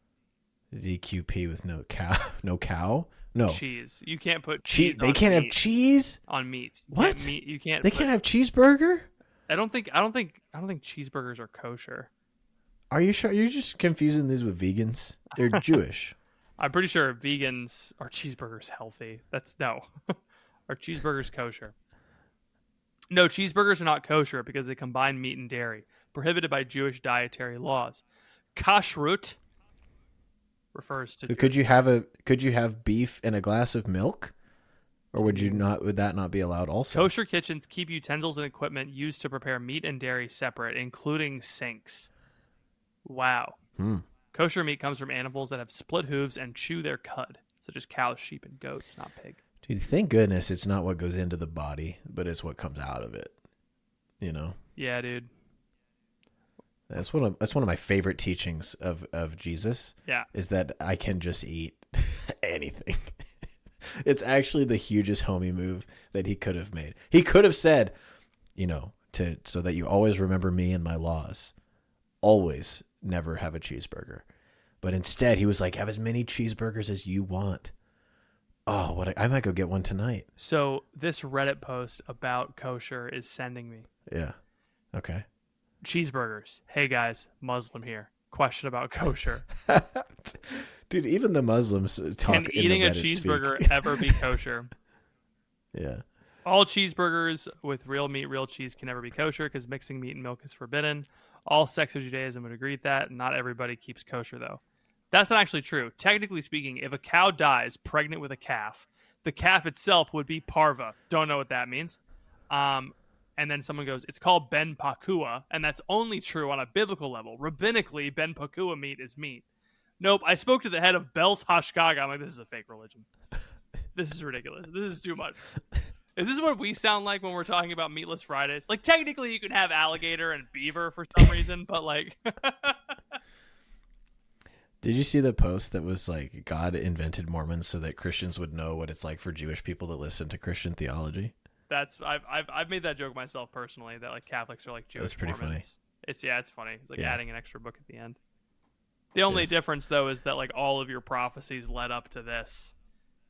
DQP with no cow. No cheese. You can't put cheese. They on can't meat. have cheese On meat. What? You can't. They can't have cheeseburger. I don't think cheeseburgers are kosher. Are you sure? You're just confusing these with vegans. They're Jewish. I'm pretty sure vegans are cheeseburgers healthy. Are cheeseburgers kosher? No, cheeseburgers are not kosher because they combine meat and dairy, prohibited by Jewish dietary laws. Kashrut refers to. So could you have beef and a glass of milk, or would that not be allowed also? Kosher kitchens keep utensils and equipment used to prepare meat and dairy separate, including sinks. Wow. Kosher meat comes from animals that have split hooves and chew their cud, such as cows, sheep, and goats, not pig. Dude, thank goodness it's not what goes into the body, but it's what comes out of it. You know? Yeah, dude. That's one of my favorite teachings of Jesus. Yeah. Is that I can just eat anything. It's actually the hugest homie move that he could have made. He could have said, so that you always remember me and my laws. Always never have a cheeseburger. But instead he was like, have as many cheeseburgers as you want. Oh, I might go get one tonight. So this Reddit post about kosher is sending me. Yeah. Okay. Cheeseburgers. Hey guys, Muslim here. Question about kosher. Dude, even the Muslims talk Can eating a cheeseburger ever be kosher? Yeah. All cheeseburgers with real meat, real cheese can never be kosher because mixing meat and milk is forbidden. All sects of Judaism would agree with that. Not everybody keeps kosher, though. That's not actually true. Technically speaking, if a cow dies pregnant with a calf, the calf itself would be parva. Don't know what that means. And then someone goes, it's called ben pakua, and that's only true on a biblical level. Rabbinically, ben pakua meat is meat. Nope, I spoke to the head of Bel's Hashgaga. I'm like, this is a fake religion. This is ridiculous. This is too much. Is this what we sound like when we're talking about Meatless Fridays? Like, technically, you can have alligator and beaver for some reason, but like... Did you see the post that was like, God invented Mormons so that Christians would know what it's like for Jewish people to listen to Christian theology? I've made that joke myself personally, that like Catholics are like Jewish That's pretty Mormons. funny. It's funny. It's like adding an extra book at the end. The only difference, though, is that like all of your prophecies led up to this.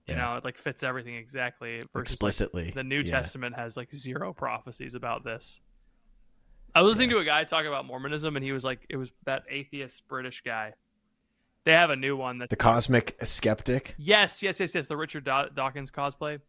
You know, it like fits everything exactly. Versus, explicitly. Like, the New Testament has like 0 prophecies about this. I was listening to a guy talk about Mormonism, and he was like, it was that atheist British guy. They have a new one that the Cosmic Skeptic. Yes. The Richard Dawkins cosplay.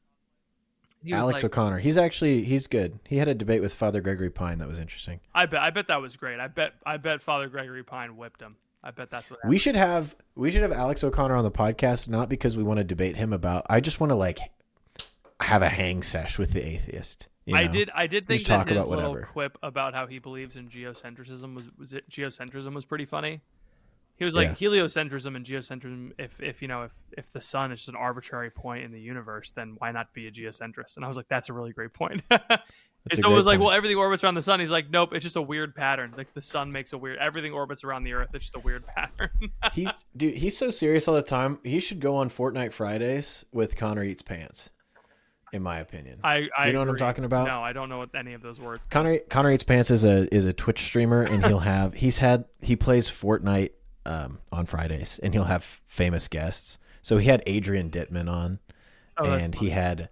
Alex O'Connor. He's good. He had a debate with Father Gregory Pine that was interesting. I bet that was great. I bet Father Gregory Pine whipped him. I bet that's what happened. We should have Alex O'Connor on the podcast, not because we want to debate him about. I just want to like have a hang sesh with the atheist. You know? I did think just that talk his about little whatever. quip about how he believes in geocentrism was pretty funny. He was like, heliocentrism and geocentrism. If the sun is just an arbitrary point in the universe, then why not be a geocentrist? And I was like, that's a really great point. And so it was like, well, everything orbits around the sun. He's like, nope, it's just a weird pattern. Like the sun makes everything orbits around the earth. It's just a weird pattern. He's so serious all the time. He should go on Fortnite Fridays with Connor Eats Pants. In my opinion, I you know agree. what I'm talking about? No, I don't know what any of those words. Connor Eats Pants is a Twitch streamer, and he plays Fortnite on Fridays, and he'll have famous guests. So he had Adrian Dittman on, and he had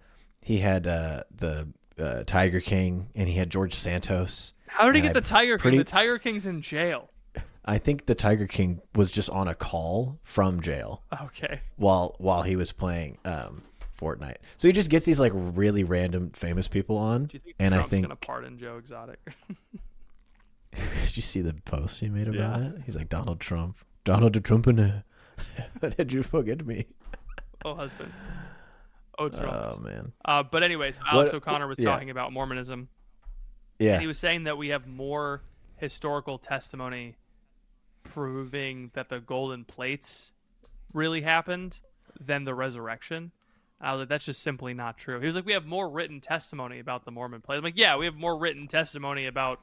the Tiger King, and he had George Santos. How did he get the Tiger King? The Tiger King's in jail. I think the Tiger King was just on a call from jail. Okay. While he was playing Fortnite, so he just gets these like really random famous people on. Do you think and Trump's I think gonna pardon Joe Exotic? Did you see the post he made about it? He's like, Donald Trump, and how did you forget me? Oh, husband. Oh, Trump. Oh man. But anyways, Alex O'Connor was talking about Mormonism. Yeah. And he was saying that we have more historical testimony proving that the golden plates really happened than the resurrection. I was like, that's just simply not true. He was like, we have more written testimony about the Mormon plates. I'm like, yeah, we have more written testimony about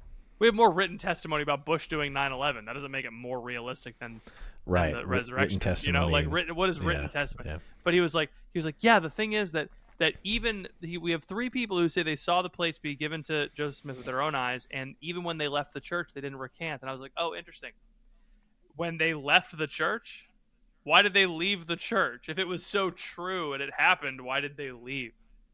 Bush doing 9/11. That doesn't make it more realistic than the resurrection. Written testimony. You know, like what is written testimony? Yeah. But he was like, yeah, the thing is that we have 3 people who say they saw the plates be given to Joseph Smith with their own eyes, and even when they left the church, they didn't recant. And I was like, oh, interesting. When they left the church, why did they leave the church? If it was so true and it happened, why did they leave?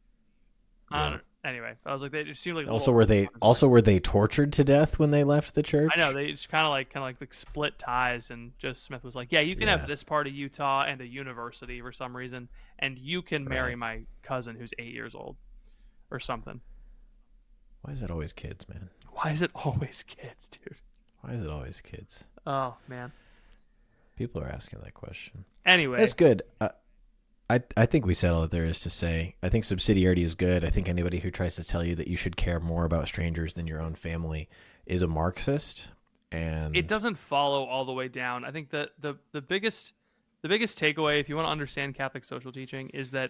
Anyway, I was like, they just seemed like were they tortured to death when they left the church? I know, they just kind of like split ties, and Joseph Smith was like, yeah, you can have this part of Utah and a university for some reason, and you can marry my cousin who's 8 years old or something. Why is it always kids, man? Why is it always kids, dude? Why is it always kids? Oh man, people are asking that question. Anyway, that's good. I think we said all that there is to say. I think subsidiarity is good. I think anybody who tries to tell you that you should care more about strangers than your own family is a Marxist, and it doesn't follow all the way down. I think that the biggest takeaway, if you want to understand Catholic social teaching, is that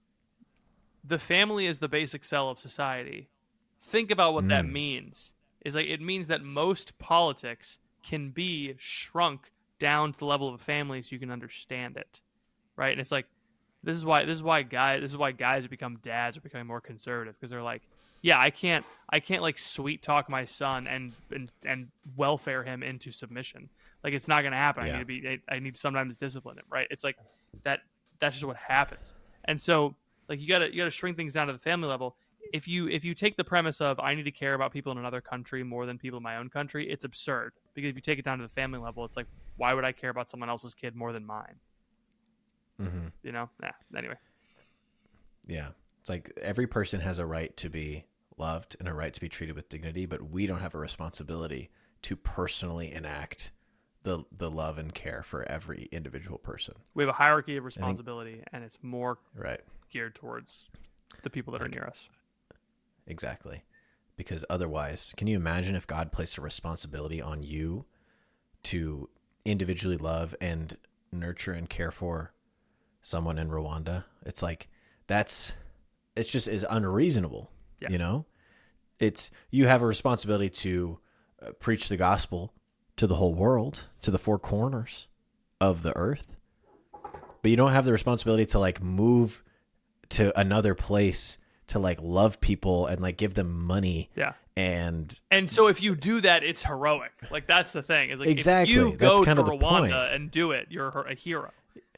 the family is the basic cell of society. Think about what that means. Is like it means that most politics can be shrunk down to the level of a family so you can understand it, right? And it's like this is why guys who become dads are becoming more conservative, because they're like, yeah, I can't like sweet talk my son and welfare him into submission. Like it's not gonna happen. Yeah. I need to sometimes discipline him, right? It's like that's just what happens. And so like you gotta shrink things down to the family level. If you take the premise of I need to care about people in another country more than people in my own country, it's absurd. Because if you take it down to the family level, it's like, why would I care about someone else's kid more than mine? Mm-hmm. You know? Anyway. Yeah. It's like every person has a right to be loved and a right to be treated with dignity, but we don't have a responsibility to personally enact the love and care for every individual person. We have a hierarchy of responsibility, and it's more right geared towards the people that are near us. Exactly. Because otherwise, can you imagine if God placed a responsibility on you to individually love and nurture and care for someone in Rwanda? It's like, it's just is unreasonable. Yeah. You know, you have a responsibility to preach the gospel to the whole world, to the 4 corners of the earth, but you don't have the responsibility to like move to another place to like love people and like give them money. Yeah. And so if you do that, it's heroic. Like that's the thing. Is like exactly. If you go That's kind to of the Rwanda point. and do it, you're a hero.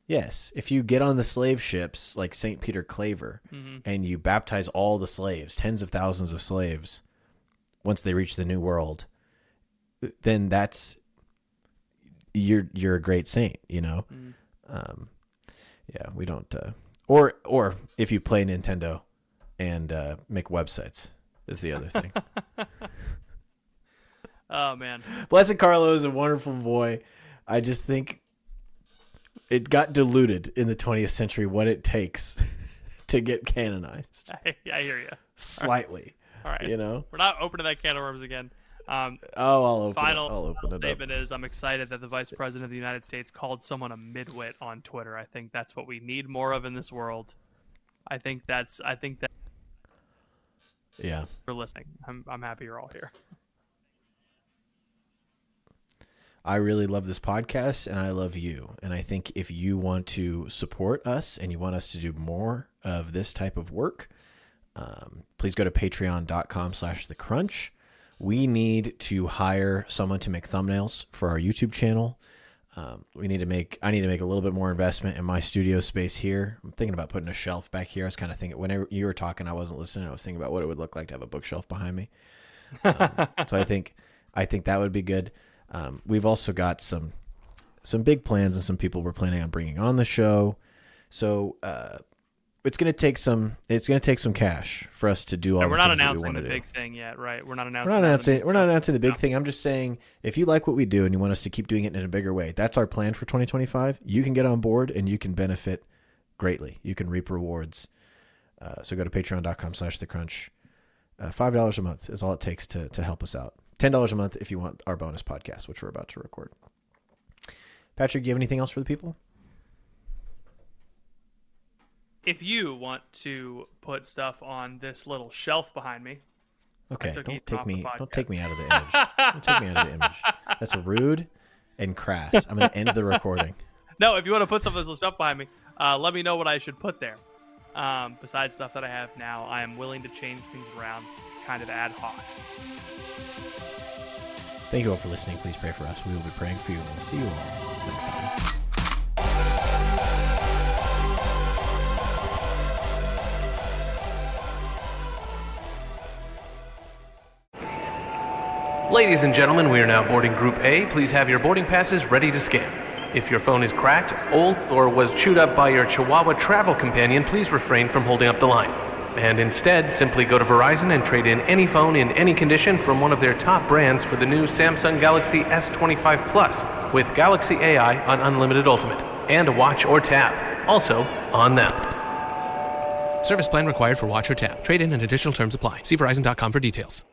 Yes, if you get on the slave ships like St. Peter Claver and you baptize all the slaves, tens of thousands of slaves, once they reach the New World, then you're a great saint, you know. Yeah, we don't. Or if you play Nintendo and make websites is the other thing. Oh man, Blessed Carlo is a wonderful boy. I just think it got diluted in the 20th century what it takes to get canonized. I hear you. Slightly. All right. You know? We're not opening that can of worms again. I'll open Final it up. statement is I'm excited that the Vice President of the United States called someone a midwit on Twitter. I think that's what we need more of in this world. I think that Yeah. for listening. I'm happy you're all here. I really love this podcast and I love you. And I think if you want to support us and you want us to do more of this type of work, please go to patreon.com/thecrunch. We need to hire someone to make thumbnails for our YouTube channel. I need to make a little bit more investment in my studio space here. I'm thinking about putting a shelf back here. I was kind of thinking, whenever you were talking, I wasn't listening. I was thinking about what it would look like to have a bookshelf behind me. So I think that would be good. We've also got some big plans and some people we're planning on bringing on the show. So it's going to take some cash for us to do all. We're the not things announcing that we the want to big thing yet, right? We're not We're not announcing the big thing. I'm just saying, if you like what we do and you want us to keep doing it in a bigger way, that's our plan for 2025. You can get on board and you can benefit greatly. You can reap rewards. So go to patreon.com/thecrunch. $5 a month is all it takes to help us out. $10 a month if you want our bonus podcast, which we're about to record. Patrick, do you have anything else for the people? If you want to put stuff on this little shelf behind me, okay, don't take take me out of the image. Don't take me out of the image. That's rude and crass. I'm going to end the recording. No, if you want to put some of this little stuff behind me, let me know what I should put there. Besides stuff that I have now, I am willing to change things around. It's kind of ad hoc. Thank you all for listening. Please pray for us. We will be praying for you, and we'll see you all next time. Ladies and gentlemen, we are now boarding Group A. Please have your boarding passes ready to scan. If your phone is cracked, old, or was chewed up by your Chihuahua travel companion, please refrain from holding up the line. And instead, simply go to Verizon and trade in any phone in any condition from one of their top brands for the new Samsung Galaxy S25 Plus with Galaxy AI on Unlimited Ultimate and Watch or Tap, also on them. Service plan required for Watch or Tap. Trade-in and additional terms apply. See Verizon.com for details.